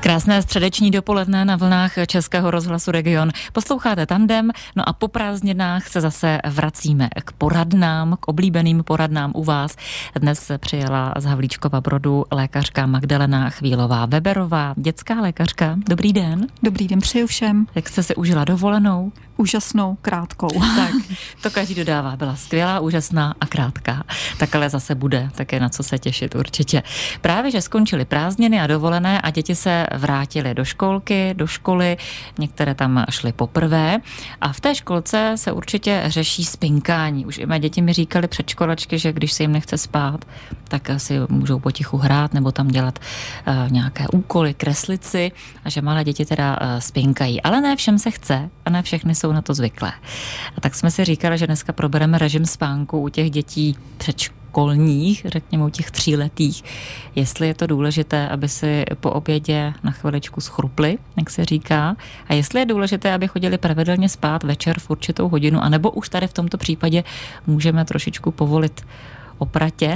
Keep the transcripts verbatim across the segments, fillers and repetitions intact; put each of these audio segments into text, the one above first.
Krásné středeční dopoledne na vlnách Českého rozhlasu Region. Posloucháte Tandem, no a po prázdninách se zase vracíme k poradnám, k oblíbeným poradnám u vás. Dnes přijela z Havlíčkova Brodu lékařka Magdalena Chvílová-Weberová, dětská lékařka. Dobrý den. Dobrý den, přeju všem. Jak jste si užila dovolenou? Úžasnou, krátkou. Tak, to každý dodává. Byla skvělá, úžasná a krátká. Tak ale zase bude, tak je na co se těšit určitě. Právě, že skončily prázdniny a dovolené a děti se vrátily do školky, do školy, některé tam šly poprvé a v té školce se určitě řeší spinkání. Už i mé děti mi říkali předškolačky, že když se jim nechce spát, tak si můžou potichu hrát nebo tam dělat uh, nějaké úkoly, kreslit si a že malé děti teda uh, spinkají. Ale ne všem se chce a ne všechny jsou na to zvyklé. A tak jsme si říkali, že dneska probereme režim spánku u těch dětí předškolních, řekněme u těch tříletých, jestli je to důležité, aby si po obědě na chviličku schrupli, jak se říká, a jestli je důležité, aby chodili pravidelně spát večer v určitou hodinu, anebo už tady v tomto případě můžeme trošičku povolit opratě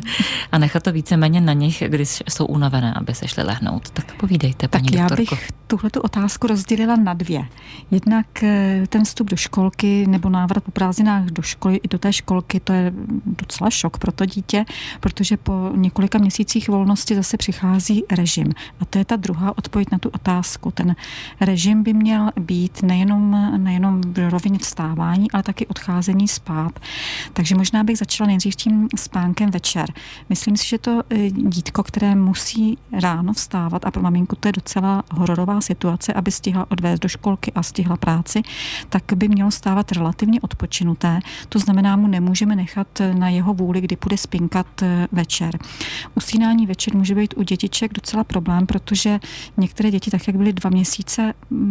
a nechat to víceméně na nich, když jsou unavené, aby se šli lehnout. Tak povídejte, paní tak doktorko. Já bych tuhletu otázku rozdělila na dvě. Jednak ten vstup do školky nebo návrat po prázdninách do školy i do té školky, to je docela šok pro to dítě, protože po několika měsících volnosti zase přichází režim. A to je ta druhá odpověď na tu otázku. Ten režim by měl být nejenom, nejenom v rovině vstávání, ale taky odcházení spát. Takže možná bych začala nejdřív tím spánkem večer. Myslím si, že to dítko, které musí ráno vstávat a pro maminku to je docela hororová situace, aby stihla odvést do školky a stihla práci, tak by mělo stávat relativně odpočinuté. To znamená, mu nemůžeme nechat na jeho vůli, kdy půjde spinkat večer. Usínání večer může být u dětiček docela problém, protože některé děti, tak jak byly dva měsíce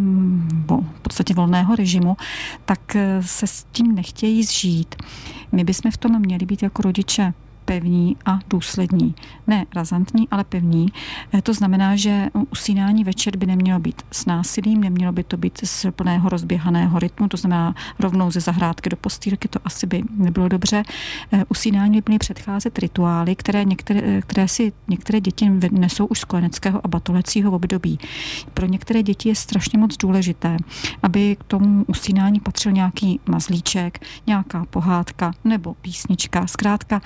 v podstatě volného režimu, tak se s tím nechtějí zžít. My bychom v tom měli být jako rodiče pevní a důslední. Ne razantní, ale pevní. To znamená, že usínání večer by nemělo být s násilím, nemělo by to být z plného rozběhaného rytmu, to znamená rovnou ze zahrádky do postýlky, to asi by nebylo dobře. Usínání by měly předcházet rituály, které, některé, které si některé děti nesou už z kojeneckého a batolecího období. Pro některé děti je strašně moc důležité, aby k tomu usínání patřil nějaký mazlíček, nějaká pohádka nebo písnička. Zkrátka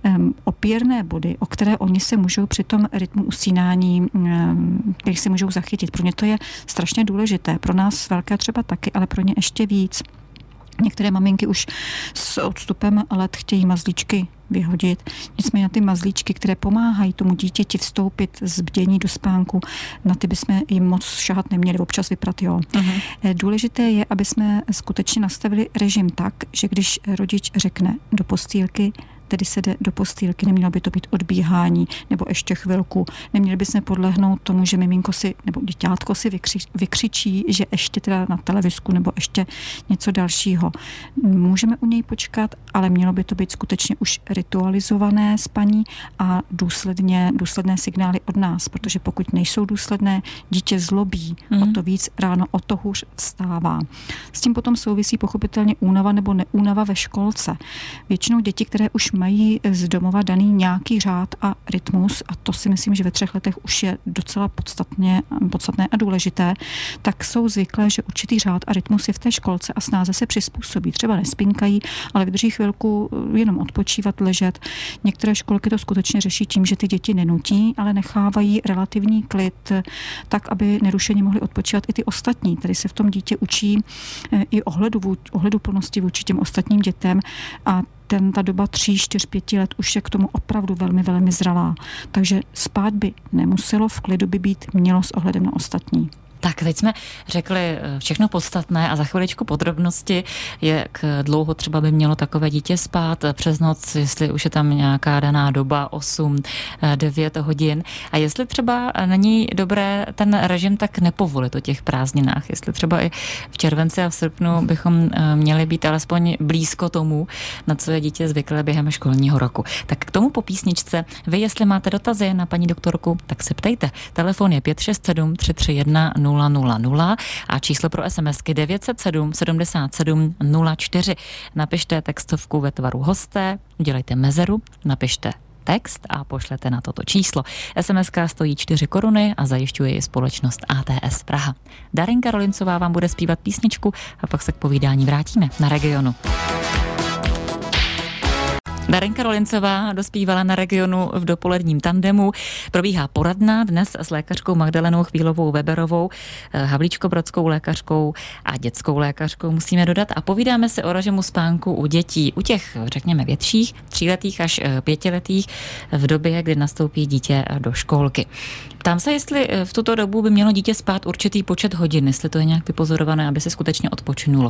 opěrné body, o které oni se můžou při tom rytmu usínání, kterých se můžou zachytit. Pro ně to je strašně důležité. Pro nás velké třeba taky, ale pro ně ještě víc. Některé maminky už s odstupem let chtějí mazlíčky vyhodit. Nicméně ty mazlíčky, které pomáhají tomu dítěti vstoupit z bdění do spánku, na ty bychom jim moc šahat neměli, občas vyprat, jo. Uh-huh. Důležité je, aby jsme skutečně nastavili režim tak, že když rodič řekne do postýlky, tedy se jde do postýlky, nemělo by to být odbíhání nebo ještě chvilku. Neměli bychom podlehnout tomu, že miminko si nebo děťátko si vykři, vykřičí, že ještě teda na televizku nebo ještě něco dalšího. Můžeme u něj počkat, ale mělo by to být skutečně už ritualizované spaní a důsledně, důsledné signály od nás, protože pokud nejsou důsledné, dítě zlobí, mm. o to víc ráno, o to hůř vstává. S tím potom souvisí pochopitelně únava nebo neúnava ve školce. Většinou děti, které už mají z domova daný nějaký řád a rytmus, a to si myslím, že ve třech letech už je docela podstatně, podstatné a důležité, tak jsou zvyklé, že určitý řád a rytmus je v té školce a snáze se přizpůsobí. Třeba nespinkají, ale vydrží chvilku jenom odpočívat, ležet. Některé školky to skutečně řeší tím, že ty děti nenutí, ale nechávají relativní klid, tak, aby nerušeně mohli odpočívat i ty ostatní. Tady se v tom dítě učí i ohledu, ohleduplnosti vůči těm ostatním dětem a ten, ta doba tří, čtyř, pěti let už je k tomu opravdu velmi, velmi zralá. Takže spát by nemuselo, v klidu by být mělo s ohledem na ostatní. Tak, teď jsme řekli všechno podstatné a za chviličku podrobnosti, jak dlouho třeba by mělo takové dítě spát přes noc, jestli už je tam nějaká daná doba, osm, devět hodin. A jestli třeba není dobré ten režim tak nepovolit o těch prázdninách, jestli třeba i v červenci a v srpnu bychom měli být alespoň blízko tomu, na co je dítě zvyklé během školního roku. Tak k tomu po písničce, vy jestli máte dotazy na paní doktorku, tak se ptejte. Telefon je pět šest sedm tři tři jedna nula nula nula a číslo pro SMSky devět set sedm sedmdesát sedm nula čtyři. Napište textovku ve tvaru hosté, udělejte mezeru, napište text a pošlete na toto číslo. es em eska stojí čtyři koruny a zajišťuje ji společnost á té es Praha. Darinka Rolincová vám bude zpívat písničku a pak se k povídání vrátíme na Regionu. Darinka Rolincová dospívala na Regionu v dopoledním tandemu. Probíhá poradna dnes s lékařkou Magdalenou Chvílovou Weberovou, havlíčkobrodskou lékařkou a dětskou lékařkou, musíme dodat, a povídáme se o režimu spánku u dětí, u těch, řekněme, větších, tříletých až pětiletých, v době, kdy nastoupí dítě do školky. Ptám se, jestli v tuto dobu by mělo dítě spát určitý počet hodin, jestli to je nějak vypozorované, aby se skutečně odpočinulo.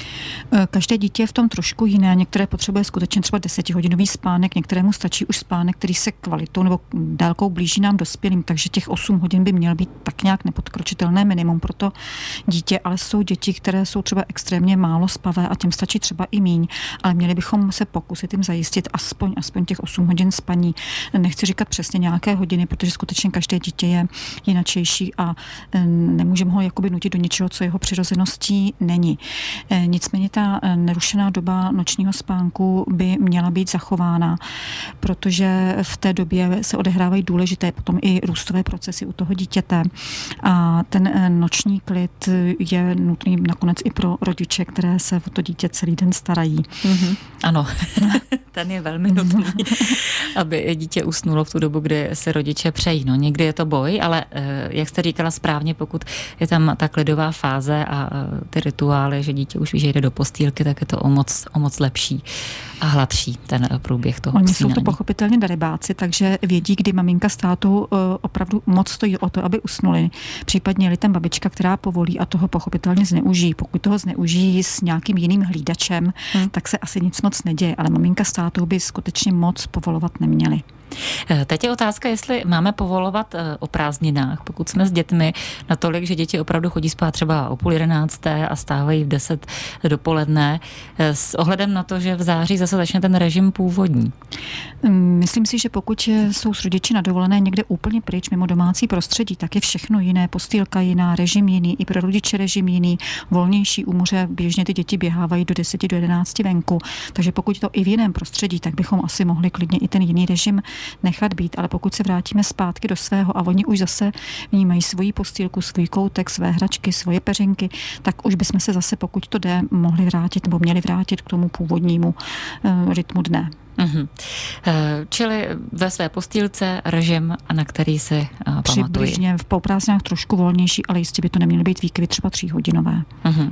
Každé dítě je v tom trošku jiné. Některé potřebuje skutečně třeba desetihodinový spánek, některému stačí už spánek, který se kvalitou nebo délkou blíží nám dospělým, takže těch osm hodin by měl být tak nějak nepodkročitelné minimum pro to dítě, ale jsou děti, které jsou třeba extrémně málo spavé a těm stačí třeba i míň, ale měli bychom se pokusit jim zajistit aspoň, aspoň těch osm hodin spaní. Nechci říkat přesně nějaké hodiny, protože skutečně každé dítě je jinačejší a nemůžeme ho jakoby nutit do něčeho, co jeho přirozeností není. Nicméně ta nerušená doba nočního spánku by měla být zachována, protože v té době se odehrávají důležité potom i růstové procesy u toho dítěte a ten noční klid je nutný nakonec i pro rodiče, které se o to dítě celý den starají. Mm-hmm. Ano, ten je velmi nutný, aby dítě usnulo v tu dobu, kdy se rodiče přejí. No, někdy je to boj, ale jak jste říkala správně, pokud je tam ta klidová fáze a ty rituály, že dítě už ví, že jde do postýlky, tak je to o moc, o moc lepší a hladší ten průběh toho Oni snídaní. Jsou to pochopitelně darebáci, takže vědí, kdy maminka s tátou opravdu moc stojí o to, aby usnuli. Případně je tam babička, která povolí a toho pochopitelně zneužijí. Pokud toho zneužijí s nějakým jiným hlídačem, hmm. tak se asi nic moc neděje, ale maminka s tátou by skutečně moc povolovat neměli. Teď je otázka, jestli máme povolovat o prázdninách, pokud jsme s dětmi natolik, že děti opravdu chodí spát třeba o půl jedenácté a stávají v deset dopoledne, s ohledem na to, že v září zase začne ten režim původní. Myslím si, že pokud jsou s rodiči na dovolené někde úplně pryč mimo domácí prostředí, tak je všechno jiné, postýlka jiná, režim jiný, i pro rodiče režim jiný, volnější u moře, běžně ty děti běhávají do deseti do jedenácti venku, takže pokud to i v jiném prostředí, tak bychom asi mohli klidně i ten jiný režim nechat být, ale pokud se vrátíme zpátky do svého a oni už zase vnímají svoji postýlku, svůj koutek, své hračky, svoje peřinky, tak už bychom se zase, pokud to jde, mohli vrátit nebo měli vrátit k tomu původnímu uh, rytmu dne. Mm-hmm. Čili ve své postýlce režim, na který si uh, pamatuji. Přibližně v poprázdninách trošku volnější, ale jistě by to neměly být výkyvy třeba tříhodinové. Mm-hmm. Uh,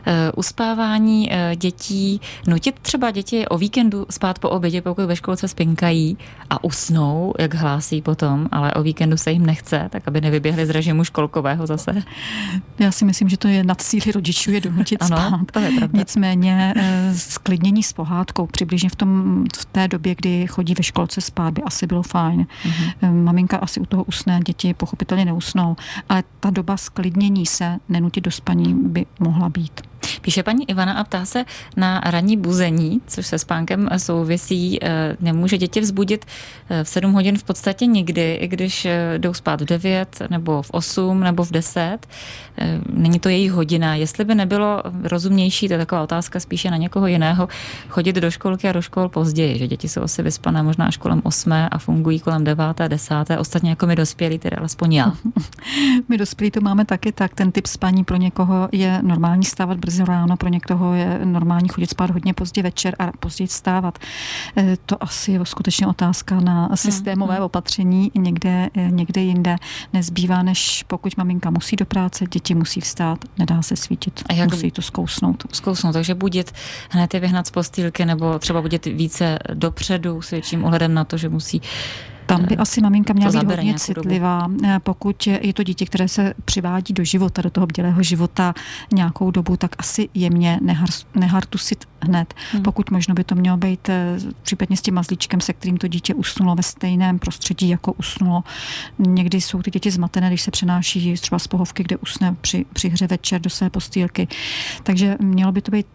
uspávání uh, dětí, nutit třeba děti o víkendu spát po obědě, pokud ve školce spinkají a usnou, jak hlásí potom, ale o víkendu se jim nechce, tak aby nevyběhli z režimu školkového zase. Já si myslím, že to je nad síly rodičů je donutit ano, spát. To je pravda. Nicméně sklidnění s pohádkou přibližně v tom v té době, kdy chodí ve školce spát, by asi bylo fajn. Mm-hmm. Maminka asi u toho usne, děti pochopitelně neusnou, ale ta doba sklidnění se, nenutit do spaní, by mohla být. Píše paní Ivana a ptá se na ranní buzení, což se spánkem souvisí. Nemůže děti vzbudit v sedm hodin v podstatě nikdy, i když jdou spát v devět, nebo v osm, nebo v deset. Není to jejich hodina. Jestli by nebylo rozumnější, to je taková otázka spíše na někoho jiného, chodit do školky a do škol později, že děti jsou asi vyspané možná až kolem osmé a fungují kolem deváté, desáté, ostatně jako my dospělí, tedy alespoň já. My dospělí to máme taky tak, ten typ spaní pro někoho je normální stávat brzy ráno, pro někoho je normální chodit spát hodně pozdě večer a později vstávat. To asi je skutečně otázka na systémové hmm. opatření, někde, někde jinde nezbývá, než pokud maminka musí do práce, děti musí vstát, nedá se svítit, a jak musí to zkousnout. Zkousnout, takže budit hned je vyhnat z postýlky, nebo třeba budit více dopředu s větším ohledem na to, že musí. Tam by asi maminka měla být hodně citlivá. Dobu. Pokud je to dítě, které se přivádí do života, do toho bdělého života nějakou dobu, tak asi jemně nehar, nehartusit hned. Hmm. Pokud možno by to mělo být případně s tím mazlíčkem, se kterým to dítě usnulo ve stejném prostředí, jako usnulo. Někdy jsou ty děti zmatené, když se přenáší třeba z pohovky, kde usne při, při hře večer do své postýlky. Takže mělo by to být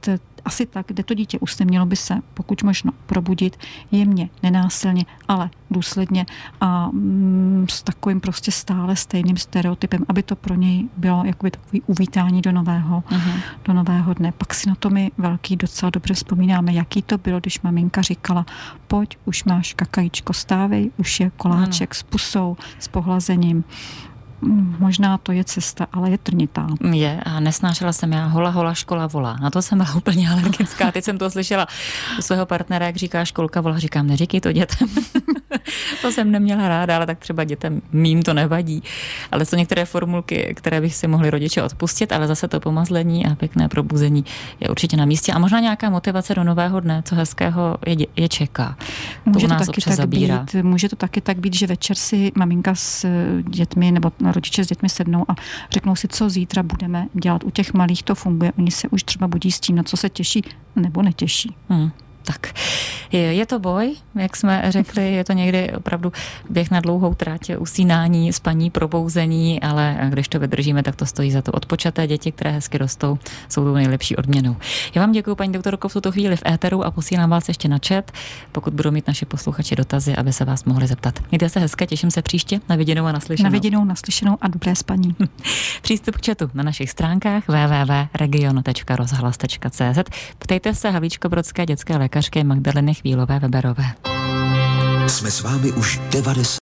asi tak, kde to dítě usne, mělo by se pokud možno probudit jemně, nenásilně, ale důsledně a mm, s takovým prostě stále stejným stereotypem, aby to pro něj bylo jakoby takový uvítání do nového, uh-huh. do nového dne. Pak si na to my velký docela dobře vzpomínáme, jaký to bylo, když maminka říkala, pojď, už máš kakajíčko, stávej, už je koláček uh-huh. s pusou, s pohlazením. Možná to je cesta, ale je trnitá. Je a nesnášela jsem já hola, hola, škola volá. Na to jsem byla úplně alergická. Teď jsem to slyšela u svého partnera, jak říká školka volá. Říkám, neříkej to dětem. To jsem neměla ráda, ale tak třeba dětem mým to nevadí. Ale jsou některé formulky, které bych si mohli rodiče odpustit, ale zase to pomazlení a pěkné probuzení je určitě na místě. A možná nějaká motivace do nového dne, co hezkého je, je čeká. Může to, to taky tak zabírá. být, může to taky tak být, že večer si maminka s dětmi nebo rodiče s dětmi sednou a řeknou si, co zítra budeme dělat. U těch malých to funguje. Oni se už třeba budí s tím, na co se těší nebo netěší. Hmm. Tak, je, je to boj, jak jsme řekli, je to někdy opravdu běh na dlouhou trať, usínání, spaní, probouzení, ale když to vydržíme, tak to stojí za to. Odpočaté děti, které hezky rostou, jsou tou nejlepší odměnou. Já vám děkuji, paní doktorko, v tuto chvíli v éteru a posílám vás ještě na chat, pokud budou mít naši posluchači dotazy, aby se vás mohli zeptat. Mějte se hezky, těším se příště, na viděnou a naslyšenou. Na viděnou, naslyšenou a dobré spaní. Přístup k chatu na našich stránkách w w w tečka region tečka rozhlas tečka c z. Ptejte se Havlíčkobrodské dětské lékařky Magdaleny Chvílové Weberové. Jsme s vámi už devadesát